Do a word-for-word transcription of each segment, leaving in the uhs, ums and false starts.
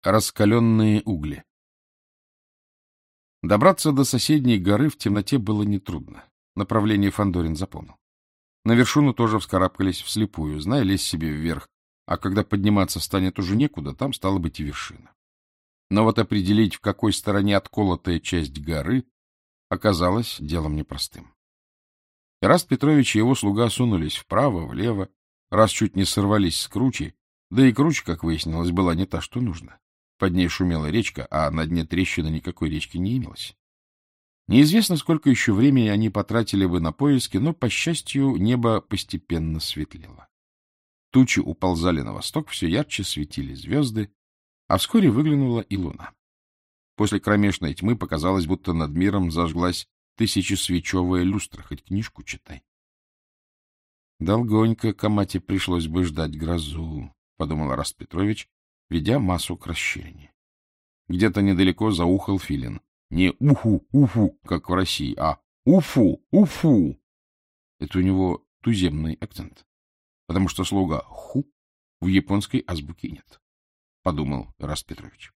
Раскаленные угли. Добраться до соседней горы в темноте было нетрудно. Направление Фандорин запомнил. На вершину тоже вскарабкались вслепую, зная, лезть себе вверх, а когда подниматься станет уже некуда, там стала быть и вершина. Но вот определить, в какой стороне отколотая часть горы, оказалось делом непростым. Ираст Петрович и его слуга сунулись вправо, влево, раз чуть не сорвались с кручи, да и круча, как выяснилось, была не та, что нужно. Под ней шумела речка, а на дне трещины никакой речки не имелось. Неизвестно, сколько еще времени они потратили бы на поиски, но, по счастью, небо постепенно светлело. Тучи уползали на восток, все ярче светили звезды, а вскоре выглянула и луна. После кромешной тьмы показалось, будто над миром зажглась тысячесвечевая люстра, хоть книжку читай. Долгонько Камате пришлось бы ждать грозу, — подумал Ираст Петрович, ведя массу к расщелине. Где-то недалеко заухал филин. Не «уху, уфу», как в России, а «уфу, уфу». Это у него туземный акцент, потому что слога «ху» в японской азбуке нет, — подумал Ираст Петрович.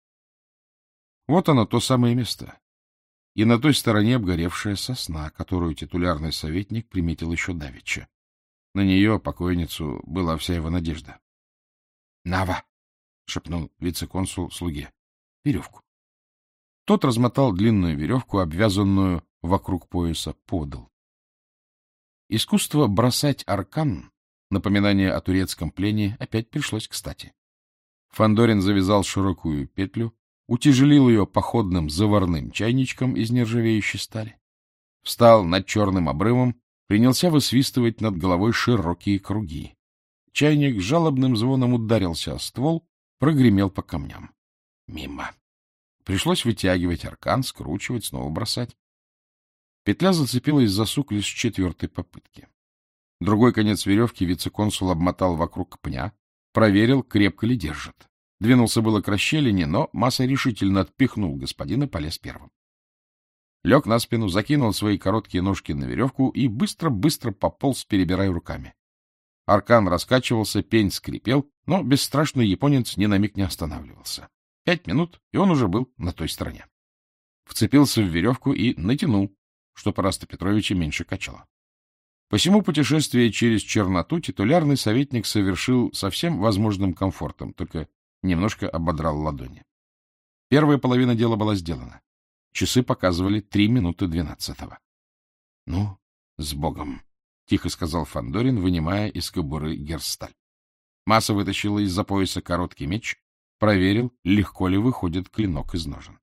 Вот оно, то самое место. И на той стороне обгоревшая сосна, которую титулярный советник приметил еще давеча. На нее, покойницу, была вся его надежда. — Нава! — шепнул вице-консул слуге. — Веревку. Тот размотал длинную веревку, обвязанную вокруг пояса, подал. Искусство бросать аркан, напоминание о турецком плене, опять пришлось кстати. Фандорин завязал широкую петлю, утяжелил ее походным заварным чайничком из нержавеющей стали, встал над черным обрывом, принялся высвистывать над головой широкие круги. Чайник с жалобным звоном ударился о ствол, прогремел по камням. Мимо. Пришлось вытягивать аркан, скручивать, снова бросать. Петля зацепилась за сук лишь с четвертой попытки. Другой конец веревки вице-консул обмотал вокруг пня, проверил, крепко ли держит. Двинулся было к расщелине, но Маса решительно отпихнул господина, полез первым. Лег на спину, закинул свои короткие ножки на веревку и быстро-быстро пополз, перебирая руками. Аркан раскачивался, пень скрипел, но бесстрашный японец ни на миг не останавливался. Пять минут, и он уже был на той стороне. Вцепился в веревку и натянул, что Ираста Петровича меньше качало. Посему путешествие через черноту титулярный советник совершил со всем возможным комфортом, только немножко ободрал ладони. Первая половина дела была сделана. Часы показывали три минуты двенадцатого. — Ну, с Богом! — тихо сказал Фандорин, вынимая из кобуры герсталь. Маса вытащила из-за пояса короткий меч, проверил, легко ли выходит клинок из ножен.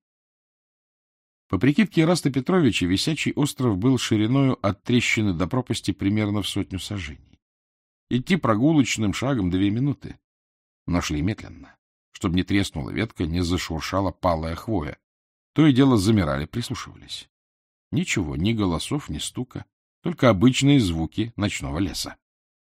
По прикидке Ираста Петровича, висячий остров был шириною от трещины до пропасти примерно в сотню саженей. Идти прогулочным шагом две минуты. Но шли медленно, чтобы не треснула ветка, не зашуршала палая хвоя. То и дело замирали, прислушивались. Ничего, ни голосов, ни стука, только обычные звуки ночного леса.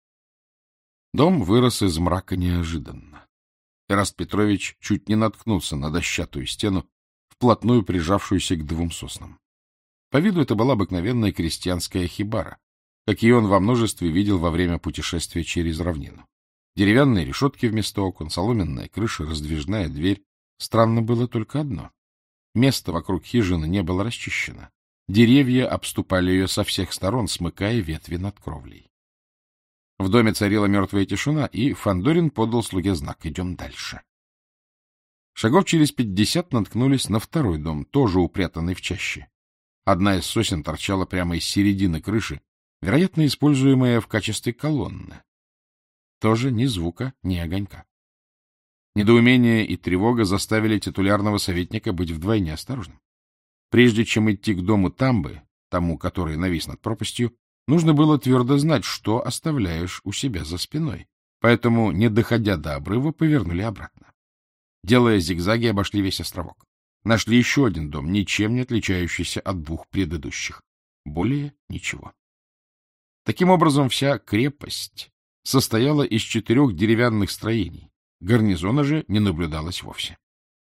Дом вырос из мрака неожиданно. Ираст Петрович чуть не наткнулся на дощатую стену, вплотную прижавшуюся к двум соснам. По виду это была обыкновенная крестьянская хибара, какие он во множестве видел во время путешествия через равнину. Деревянные решетки вместо окон, соломенная крыша, раздвижная дверь. Странно было только одно. Место вокруг хижины не было расчищено. Деревья обступали ее со всех сторон, смыкая ветви над кровлей. В доме царила мертвая тишина, и Фандорин подал слуге знак: идем дальше. Шагов через пятьдесят наткнулись на второй дом, тоже упрятанный в чаще. Одна из сосен торчала прямо из середины крыши, вероятно, используемая в качестве колонны. Тоже ни звука, ни огонька. Недоумение и тревога заставили титулярного советника быть вдвойне осторожным. Прежде чем идти к дому Тамбы, тому, который навис над пропастью, нужно было твердо знать, что оставляешь у себя за спиной. Поэтому, не доходя до обрыва, повернули обратно. Делая зигзаги, обошли весь островок. Нашли еще один дом, ничем не отличающийся от двух предыдущих. Более ничего. Таким образом, вся крепость состояла из четырех деревянных строений. Гарнизона же не наблюдалось вовсе.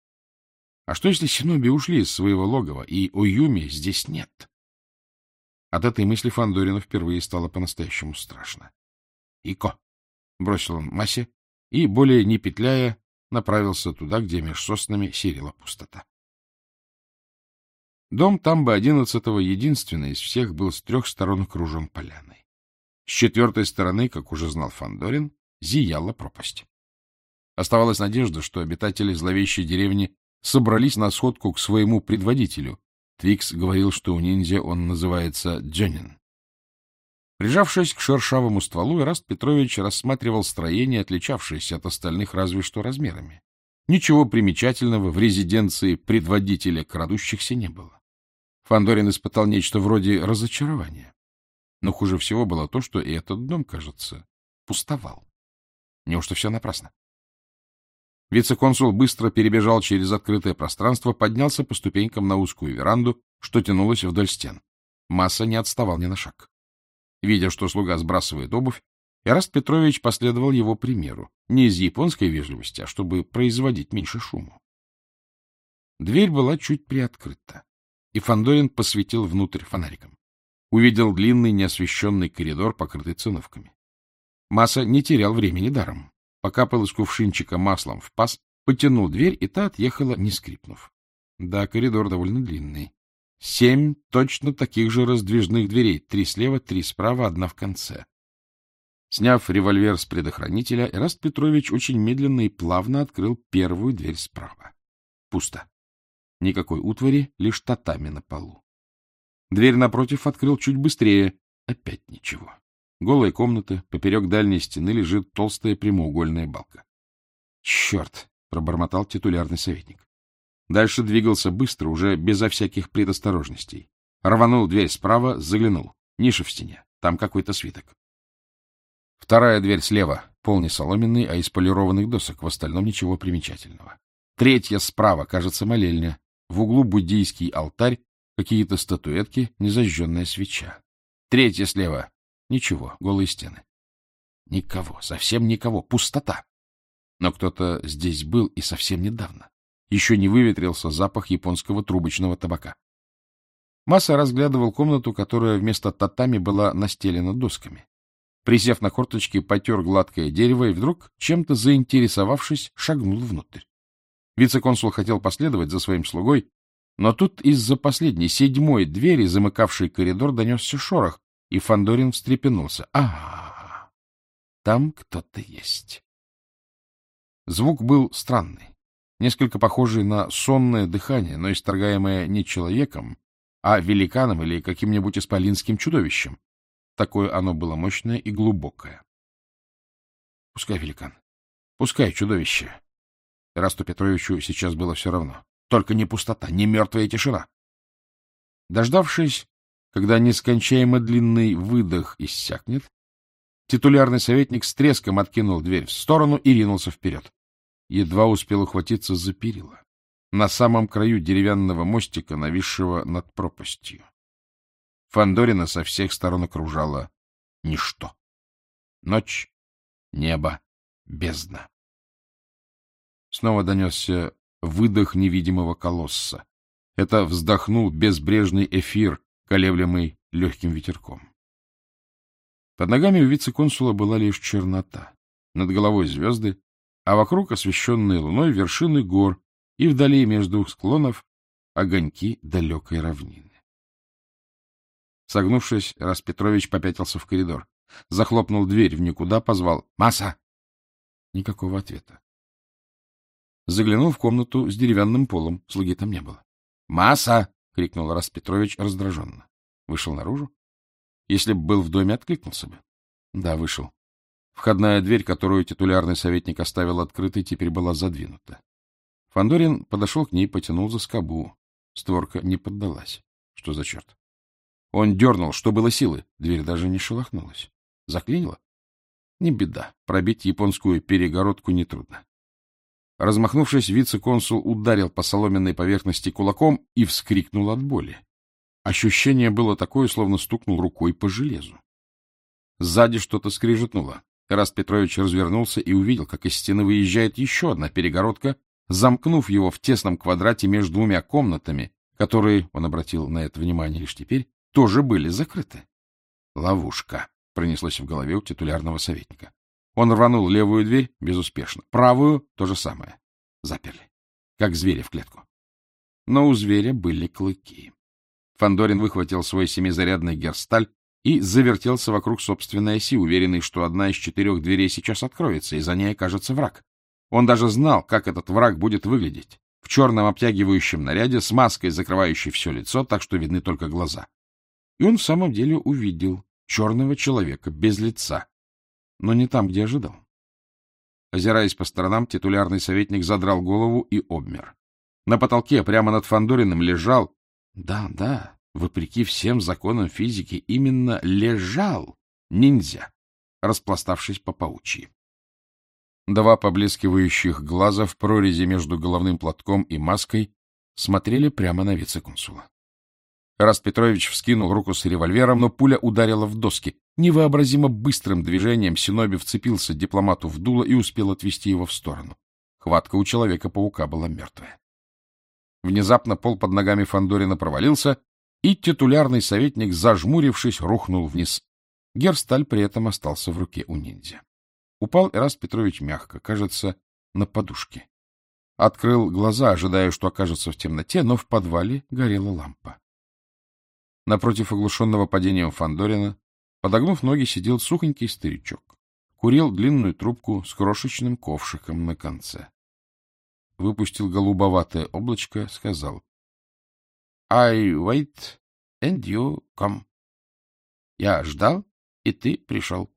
А что, если синоби ушли из своего логова, и Оюми здесь нет? От этой мысли Фандорину впервые стало по-настоящему страшно. — Ико! — бросил он Масе, и, более не петляя, направился туда, где меж соснами серела пустота. Дом Тамбы одиннадцатого, единственный из всех, был с трех сторон окружен поляной. С четвертой стороны, как уже знал Фандорин, зияла пропасть. Оставалась надежда, что обитатели зловещей деревни собрались на сходку к своему предводителю. Твикс говорил, что у ниндзя он называется Джонин. Прижавшись к шершавому стволу, Эраст Петрович рассматривал строение, отличавшееся от остальных разве что размерами. Ничего примечательного в резиденции предводителя крадущихся не было. Фандорин испытал нечто вроде разочарования. Но хуже всего было то, что и этот дом, кажется, пустовал. Неужто все напрасно? Вице-консул быстро перебежал через открытое пространство, поднялся по ступенькам на узкую веранду, что тянулась вдоль стен. Масса не отставал ни на шаг. Видя, что слуга сбрасывает обувь, Эраст Петрович последовал его примеру, не из японской вежливости, а чтобы производить меньше шуму. Дверь была чуть приоткрыта, и Фандорин посветил внутрь фонариком. Увидел длинный неосвещенный коридор, покрытый циновками. Масса не терял времени даром. Покапал из кувшинчика маслом в паз, потянул дверь, и та отъехала, не скрипнув. Да, коридор довольно длинный. Семь точно таких же раздвижных дверей, три слева, три справа, одна в конце. Сняв револьвер с предохранителя, Эраст Петрович очень медленно и плавно открыл первую дверь справа. Пусто. Никакой утвари, лишь татами на полу. Дверь напротив открыл чуть быстрее. Опять ничего. Голая комната, поперек дальней стены лежит толстая прямоугольная балка. — Черт! — пробормотал титулярный советник. Дальше двигался быстро, уже безо всяких предосторожностей. Рванул дверь справа, заглянул. Ниша в стене. Там какой-то свиток. Вторая дверь слева, пол не соломенный, а из полированных досок, в остальном ничего примечательного. Третья справа, кажется, молельня. В углу буддийский алтарь, какие-то статуэтки, незажженная свеча. Третья слева. Ничего, голые стены. Никого, совсем никого, пустота. Но кто-то здесь был и совсем недавно. Еще не выветрился запах японского трубочного табака. Масса разглядывал комнату, которая вместо татами была настелена досками. Присев на корточки, потер гладкое дерево и вдруг, чем-то заинтересовавшись, шагнул внутрь. Вице-консул хотел последовать за своим слугой, но тут из-за последней, седьмой двери, замыкавшей коридор, донесся шорох, и Фандорин встрепенулся. А, там кто-то есть. Звук был странный, несколько похожий на сонное дыхание, но исторгаемое не человеком, а великаном или каким-нибудь исполинским чудовищем. Такое оно было мощное и глубокое. Пускай великан, пускай чудовище. Эрасту Петровичу сейчас было все равно. Только не пустота, не мертвая тишина. Дождавшись, когда нескончаемо длинный выдох иссякнет, титулярный советник с треском откинул дверь в сторону и ринулся вперед. Едва успел ухватиться за перила. На самом краю деревянного мостика, нависшего над пропастью. Фандорина со всех сторон окружало ничто. Ночь, небо, бездна. Снова донесся выдох невидимого колосса. Это вздохнул безбрежный эфир, колеблемый легким ветерком. Под ногами у вице-консула была лишь чернота. Над головой звезды, а вокруг, освещенные луной, вершины гор, и вдали между двух склонов огоньки далекой равнины. Согнувшись, Эраст Петрович попятился в коридор. Захлопнул дверь в никуда, позвал «Масса!». Никакого ответа. Заглянул в комнату с деревянным полом. Слуги там не было. «Масса!» — крикнул Эраст Петрович раздраженно. Вышел наружу. Если бы был в доме, откликнулся бы. Да, вышел. Входная дверь, которую титулярный советник оставил открытой, теперь была задвинута. Фандорин подошел к ней, потянул за скобу. Створка не поддалась. Что за черт? Он дернул, что было силы. Дверь даже не шелохнулась. Заклинило? Не беда. Пробить японскую перегородку нетрудно. Размахнувшись, вице-консул ударил по соломенной поверхности кулаком и вскрикнул от боли. Ощущение было такое, словно стукнул рукой по железу. Сзади что-то скрежетнуло. Эраст Петрович развернулся и увидел, как из стены выезжает еще одна перегородка, замкнув его в тесном квадрате между двумя комнатами, которые, он обратил на это внимание лишь теперь, тоже были закрыты. «Ловушка», — пронеслось в голове у титулярного советника. Он рванул левую дверь безуспешно, правую — то же самое. заперли, как зверя в клетку. Но у зверя были клыки. Фандорин выхватил свой семизарядный герсталь и завертелся вокруг собственной оси, уверенный, что одна из четырех дверей сейчас откроется, и за ней окажется враг. Он даже знал, как этот враг будет выглядеть. В черном обтягивающем наряде, с маской, закрывающей все лицо, так что видны только глаза. И он в самом деле увидел черного человека без лица, но не там, где ожидал. Озираясь по сторонам, титулярный советник задрал голову и обмер. На потолке, прямо над Фандориным, лежал... Да, да, вопреки всем законам физики, именно лежал ниндзя, распластавшись по паучьи. Два поблескивающих глаза в прорези между головным платком и маской смотрели прямо на вице-консула. Раст Петрович вскинул руку с револьвером, но пуля ударила в доски. Невообразимо быстрым движением Синоби вцепился дипломату в дуло и успел отвести его в сторону. Хватка у Человека-паука была мертвая. Внезапно пол под ногами Фандорина провалился, и титулярный советник, зажмурившись, рухнул вниз. Герсталь при этом остался в руке у ниндзя. Упал Эраст Петрович мягко, кажется, на подушке. Открыл глаза, ожидая, что окажется в темноте, но в подвале горела лампа. Напротив оглушенного падением Фандорина, подогнув ноги, сидел сухонький старичок. Курил длинную трубку с крошечным ковшиком на конце. Выпустил голубоватое облачко, сказал: — I wait, and you come. Я ждал, и ты пришел.